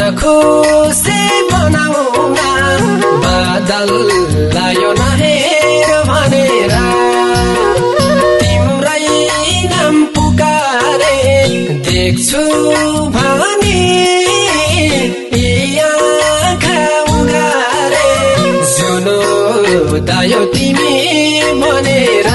खुसी बनाउन बादल लायो नहेर भनेर तिम्रै नाम पुकारे देख्छु भने आँखा उघारे जुनो दायो तिमी भनेर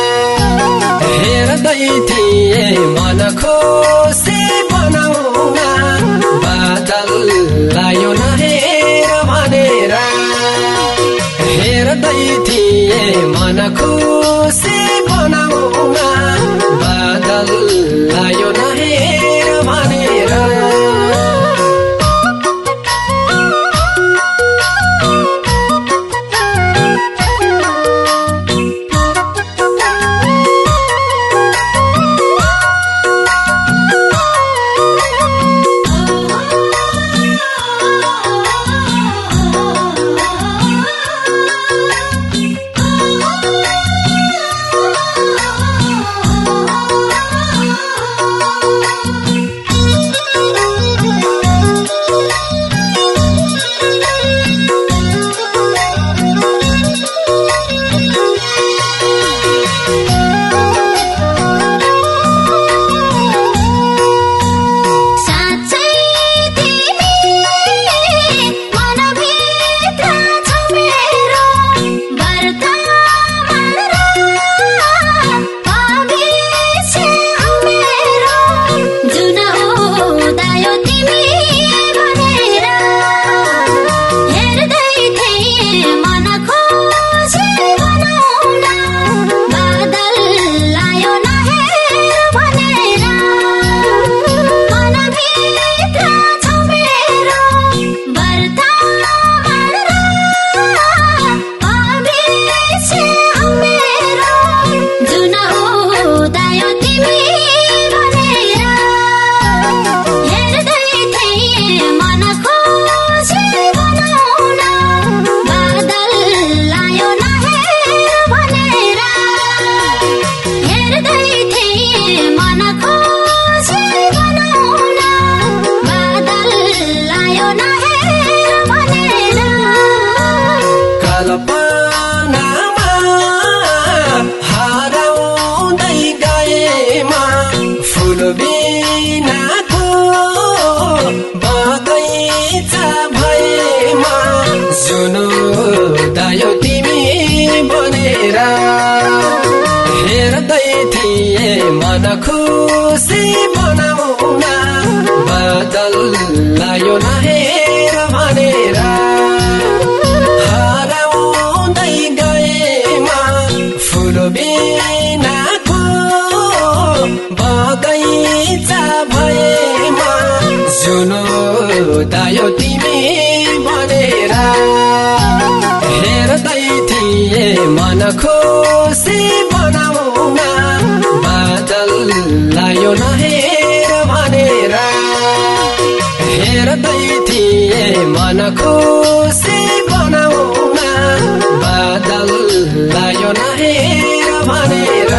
हेर्दै थिए मन खुसी बनाउन बादल लायो नहेर भनेर हेर्दै थिए मन खुसी बनाउन बादल लायो नहेर भनेर हेर्दै थिए मन खुसी बनाउन बादल लायो नहेर भनेर हराउँदै गएमा फुल बिनाको बगैँचा भएमा जुनो दायो तिमी भनेर हेर्दै थिए मन खुसी बनाउन बादल लायो नहेर भनेर हेर्दै थिए मन खुसी बनाउन बादल लायो नहेर भनेर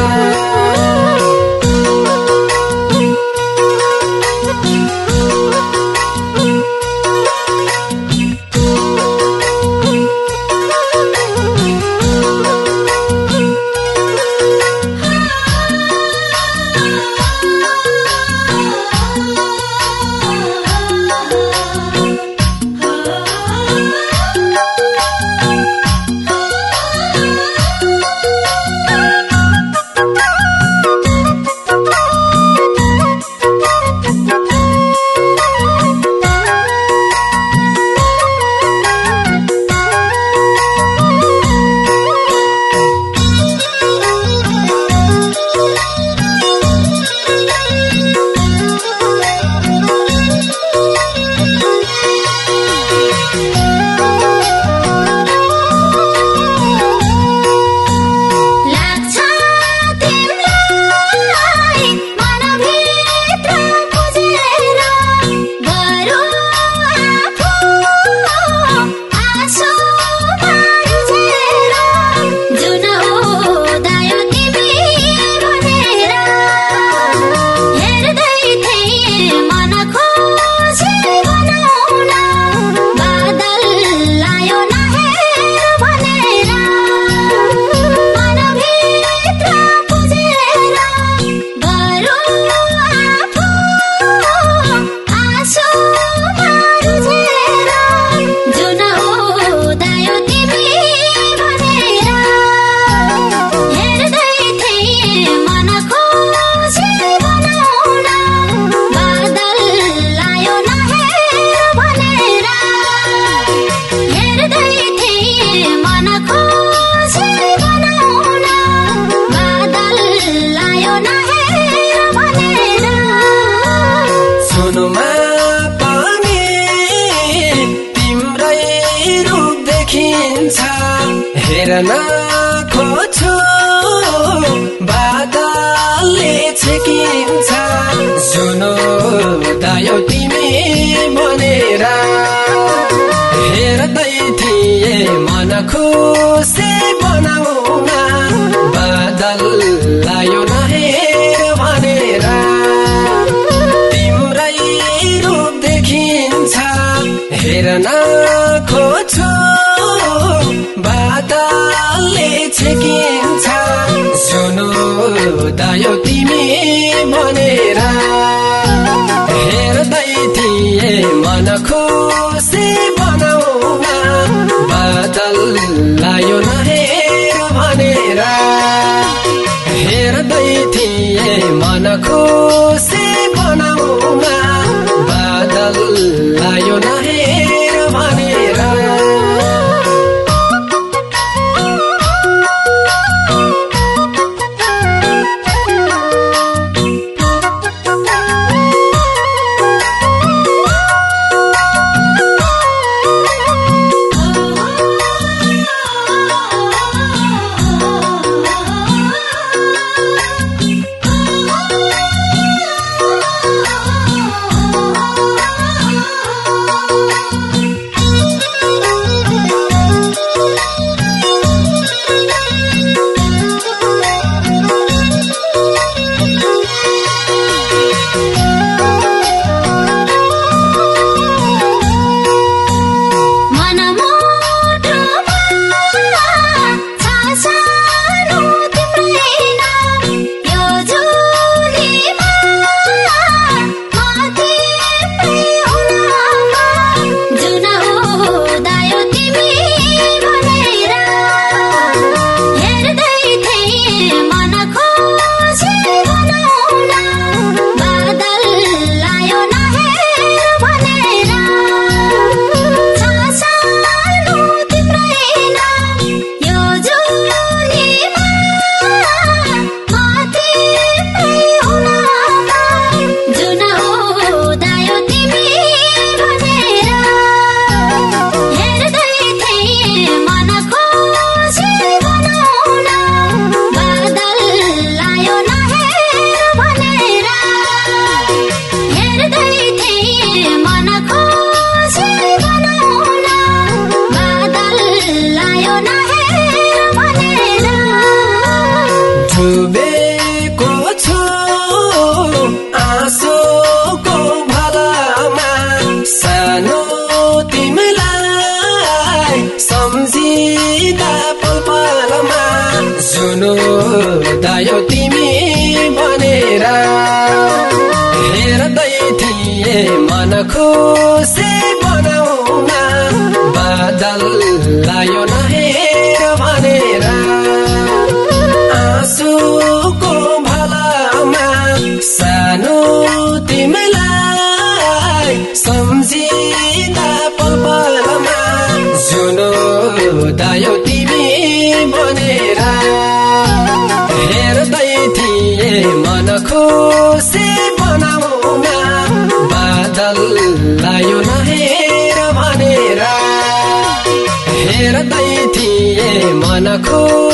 जुनमा पनि तिम्रै रूप देखिन्छ हेर्न खोज्छु बादलले छेकिन्छ जुनो दायो तिमी भनेर हेर्दै थिए मन खुसी बनाउन बादल लायो न हेर भनेर तिम्रै रूप देखिन्छ हेर्न खोज्छु बादलले छेकिन्छ जुनो दायो तिमी भनेर हेर्दै थिए मन खुसी बनाउन बादल लायो न हेर भनेर हेर्दै थिए मन खुसी बनाउन बादल लायो न हेर भनेर डुबेको छु आँसुको भलामा सानो तिमीलाई सम्झिँदा पलमा जुनो दायो तिमी भनेर हेर्दै थिए मन खुसी बनाउन बादल लायो न हेर भनेर आँसुको भलामा सानो तिमीलाई सम्झिँदा पलमा जुनो दायो तिमी भनेर हेर्दै थिए मन खुसी बनाउन बादल लायो न हेर भनेर हेर्दै थिए मन खुसी